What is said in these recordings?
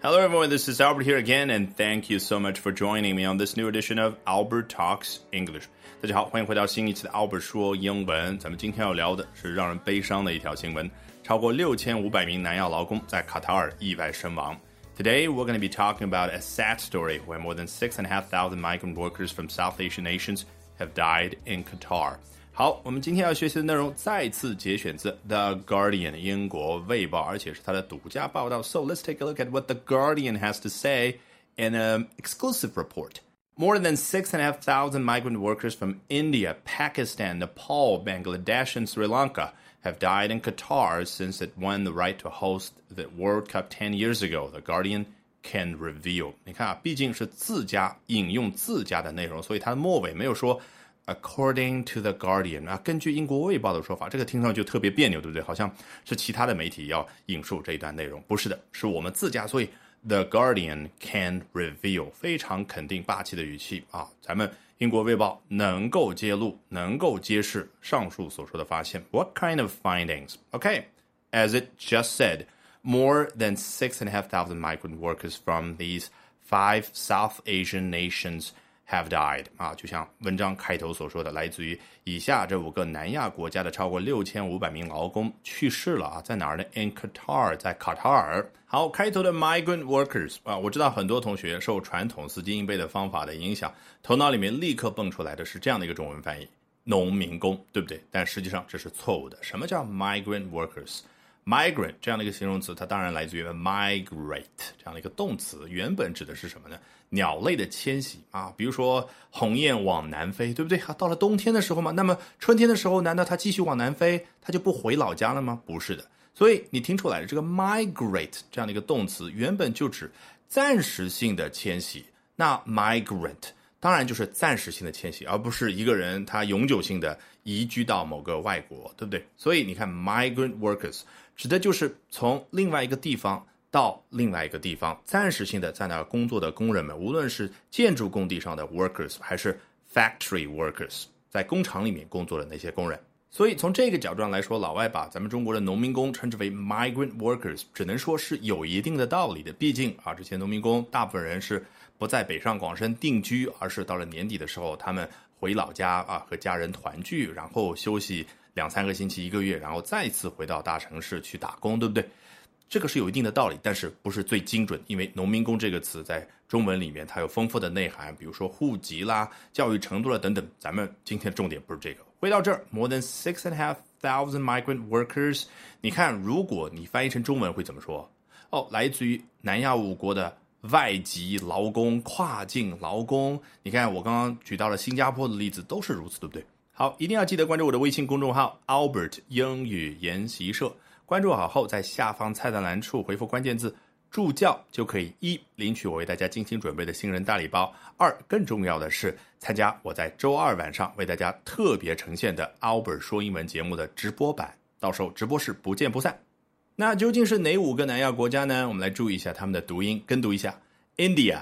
Hello everyone, this is Albert here again, and thank you so much for joining me on this new edition of Albert Talks English. 大家好，欢迎回到新一期的 Albert 说英文。咱们今天要聊的是让人悲伤的一条新闻，超过6500名南亚劳工在卡塔尔意外身亡。Today, we're going to be talking about a sad story where more than 6,500 migrant workers from South Asian nations have died in Qatar. 好，我们今天要学习的内容再次节选自 The Guardian 英国卫报，而且是它的独家报道。So let's take a look at what The Guardian has to say in an exclusive report. More than 6,500 migrant workers from India, Pakistan, Nepal, Bangladesh, and Sri Lanka have died in Qatar since it won the right to host the World Cup 10 years ago, The Guardian can reveal. 你看啊，毕竟是自家引用自家的内容，所以它的末尾没有说According to the Guardian 啊，根据英国卫报的说法，这个听上去就特别别扭，对不对？好像是其他的媒体要引述这一段内容，不是的，是我们自家，所以 The Guardian can reveal 非常肯定霸气的语气啊，咱们英国卫报能够揭露，能够揭示上述所说的发现。What kind of findings? Okay, as it just said, more than 6,500 migrant workers from these 5 South Asian nations have died 啊，就像文章开头所说的，来自于以下这5个南亚国家的超过6500名劳工去世了啊，在哪儿呢 ？In Qatar， 在卡塔尔。好，开头的 migrant workers 啊，我知道很多同学受传统死记硬背的方法的影响，头脑里面立刻蹦出来的是这样的一个中文翻译：农民工，对不对？但实际上这是错误的。什么叫 migrant workers？Migrant 这样的一个形容词，它当然来自于 migrate 这样的一个动词，原本指的是什么呢？鸟类的迁徙啊，比如说鸿雁往南飞，对不对？到了冬天的时候嘛，那么春天的时候，难道它继续往南飞，它就不回老家了吗？不是的。所以你听出来的这个 migrate 这样的一个动词，原本就指暂时性的迁徙。那 migrant 当然就是暂时性的迁徙，而不是一个人他永久性的移居到某个外国，对不对？所以你看 migrant workers 指的就是从另外一个地方到另外一个地方，暂时性的在那儿工作的工人们，无论是建筑工地上的 workers 还是 factory workers， 在工厂里面工作的那些工人。所以从这个角度上来说，老外把咱们中国的农民工称之为 migrant workers， 只能说是有一定的道理的。毕竟啊，这些农民工大部分人是不在北上广深定居，而是到了年底的时候，他们回老家啊，和家人团聚，然后休息2-3个星期、1个月，然后再次回到大城市去打工，对不对？这个是有一定的道理，但是不是最精准，因为农民工这个词在中文里面它有丰富的内涵，比如说户籍啦、教育程度啦等等，咱们今天的重点不是这个。回到这儿 more than 6,500 migrant workers， 你看如果你翻译成中文会怎么说？来自于南亚5国的外籍劳工、跨境劳工，你看我刚刚举到了新加坡的例子都是如此，对不对？好，一定要记得关注我的微信公众号 Albert 英语研习社，关注好后在下方菜单栏处回复关键字助教，就可以1领取我为大家精心准备的新人大礼包，2更重要的是参加我在周2晚上为大家特别呈现的 Albert 说英文节目的直播版，到时候直播室不见不散。那究竟是哪5个南亚国家呢？我们来注意一下他们的读音，跟读一下 India,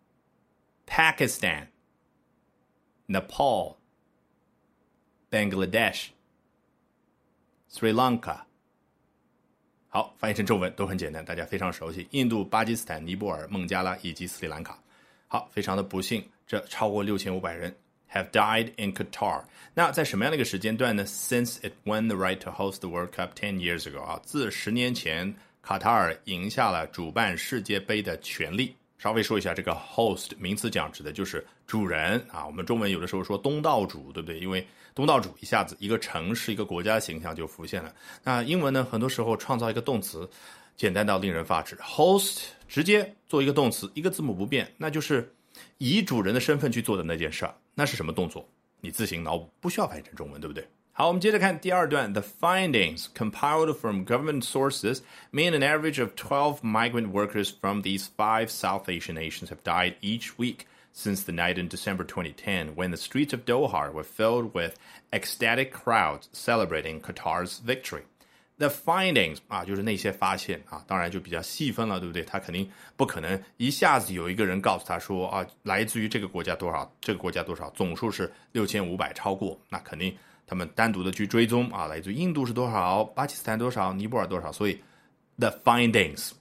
Pakistan, Nepal, Bangladesh, Sri Lanka。 好，翻译成中文都很简单，大家非常熟悉，印度、巴基斯坦、尼泊尔、孟加拉以及斯里兰卡。好，非常的不幸，这超过6500人 have died in Qatar。 那在什么样的一个时间段呢？ Since it won the right to host the World Cup 10 years ago， 啊，自10年前卡塔尔赢下了主办世界杯的权利。稍微说一下，这个 host 名词讲指的就是主人啊。我们中文有的时候说东道主，对不对？因为东道主一下子一个城市、一个国家的形象就浮现了。那英文呢，很多时候创造一个动词，简单到令人发指。host 直接做一个动词，一个字母不变，那就是以主人的身份去做的那件事儿。那是什么动作？你自行脑补，不需要翻译成中文，对不对？好，我们接着看第2段。The findings compiled from government sources mean an average of 12 migrant workers from these 5 South Asian nations have died each week since the night in December 2010, when the streets of Doha were filled with ecstatic crowds celebrating Qatar's victory. The findings 啊，就是那些发现啊，当然就比较细分了，对不对？他肯定不可能一下子有一个人告诉他说啊，来自于这个国家多少，这个国家多少，总数是6500超过，那肯定他们单独的去追踪啊，来自于印度是多少，巴基斯坦多少，尼泊尔多少，所以 the findings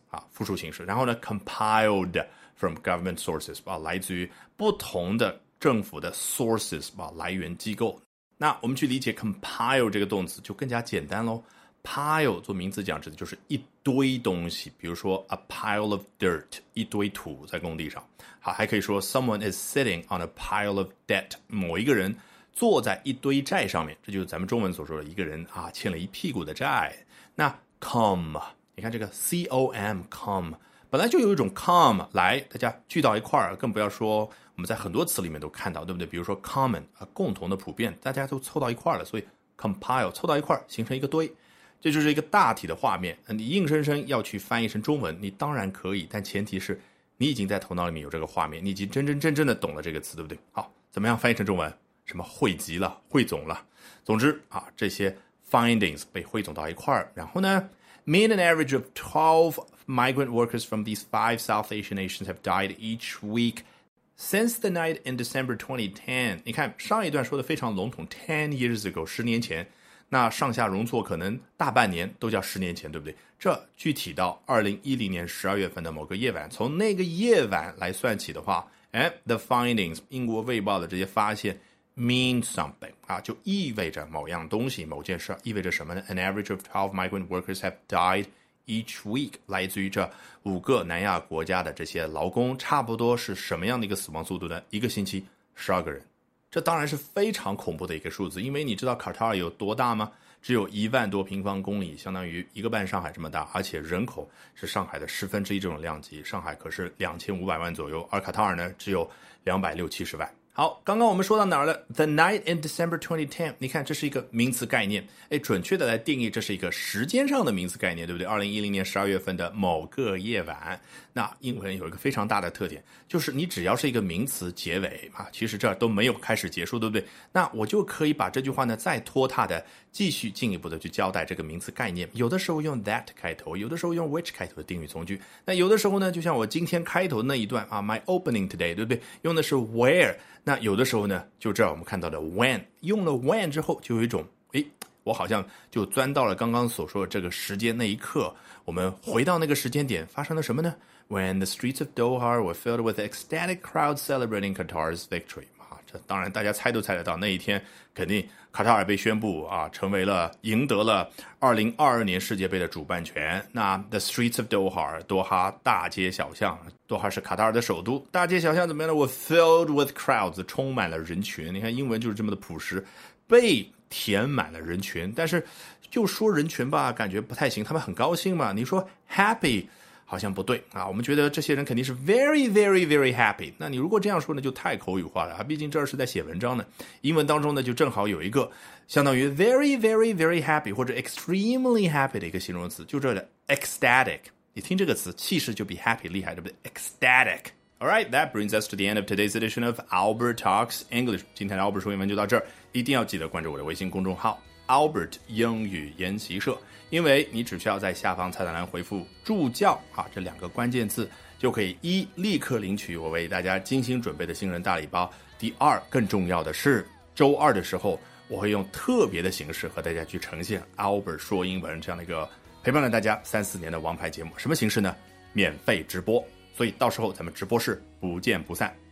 啊，复数形式。然后呢 compiled from government sources 啊，来自于不同的政府的 sources 啊，来源机构。那我们去理解 compile 这个动词就更加简单咯。pile 做名词讲指的就是一堆东西，比如说 a pile of dirt 一堆土在工地上。好，还可以说 someone is sitting on a pile of debt 某一个人坐在一堆债上面，这就是咱们中文所说的一个人啊欠了一屁股的债。那 come 你看这个 com come 本来就有一种 come 来大家聚到一块儿，更不要说我们在很多词里面都看到，对不对？比如说 common 共同的普遍，大家都凑到一块儿了，所以 compile 凑到一块儿形成一个堆。这就是一个大体的画面，你硬生生要去翻译成中文，你当然可以，但前提是你已经在头脑里面有这个画面，你已经真正的懂了这个词，对不对？好，怎么样翻译成中文？什么汇集了，汇总了。总之啊，这些 findings 被汇总到一块儿，然后呢 mean an average of 12 migrant workers from these 5 South Asian nations have died each week since the night in December 2010. 你看上一段说的非常笼统 10 years ago 10年前，那上下容错可能大半年都叫10年前，对不对？这具体到2010年12月份的某个夜晚，从那个夜晚来算起的话，the findings 英国卫报的这些发现 mean something 啊，就意味着某样东西，某件事，意味着什么呢？ An average of 12 migrant workers have died each week 来自于这5个南亚国家的这些劳工，差不多是什么样的一个死亡速度呢？一个星期12个人。这当然是非常恐怖的一个数字，因为你知道卡塔尔有多大吗？只有1万多平方公里，相当于一个半上海这么大，而且人口是上海的1/10这种量级，上海可是2500万左右，而卡塔尔呢只有260-270万。好，刚刚我们说到哪儿了？ The night in December 2010， 你看这是一个名词概念，准确的来定义这是一个时间上的名词概念，对不对？2010年12月份的某个夜晚。那英文有一个非常大的特点，就是你只要是一个名词结尾啊，其实这都没有开始结束，对不对？那我就可以把这句话呢再拖沓的继续进一步的去交代这个名词概念，有的时候用 that 开头，有的时候用 which 开头的定语从句，那有的时候呢就像我今天开头那一段啊 my opening today， 对不对？用的是 where， 那有的时候呢就这儿我们看到的 when， 用了 when 之后就有一种我好像就钻到了刚刚所说的这个时间那一刻，我们回到那个时间点发生了什么呢？ When the streets of Doha were filled with ecstatic crowds celebrating Qatar's victory。 这当然大家猜都猜得到，那一天肯定卡塔尔被宣布成为了赢得了2022年世界杯的主办权。那 the streets of Doha 多哈大街小巷，多哈是卡塔尔的首都，大街小巷怎么样呢？ were filled with crowds 充满了人群。你看英文就是这么的朴实，被填满了人群。但是就说人群吧感觉不太行，他们很高兴嘛，你说 happy好像不对啊，我们觉得这些人肯定是 very very very happy。 那你如果这样说呢就太口语化了啊，毕竟这儿是在写文章呢。英文当中呢就正好有一个相当于 very very very happy 或者 extremely happy 的一个形容词，就这的 ecstatic。 你听这个词气势就比 happy 厉害，对不对？ ecstatic。 Alright, that brings us to the end of today's edition of Albert Talks English。 今天的 Albert 说英文就到这儿，一定要记得关注我的微信公众号 Albert 英语研习社，因为你只需要在下方菜单栏回复助教这2个关键字，就可以1立刻领取我为大家精心准备的新人大礼包，第2更重要的是周2的时候我会用特别的形式和大家去呈现 Albert 说英文这样的一个陪伴了大家3-4年的王牌节目。什么形式呢？免费直播，所以到时候咱们直播室不见不散。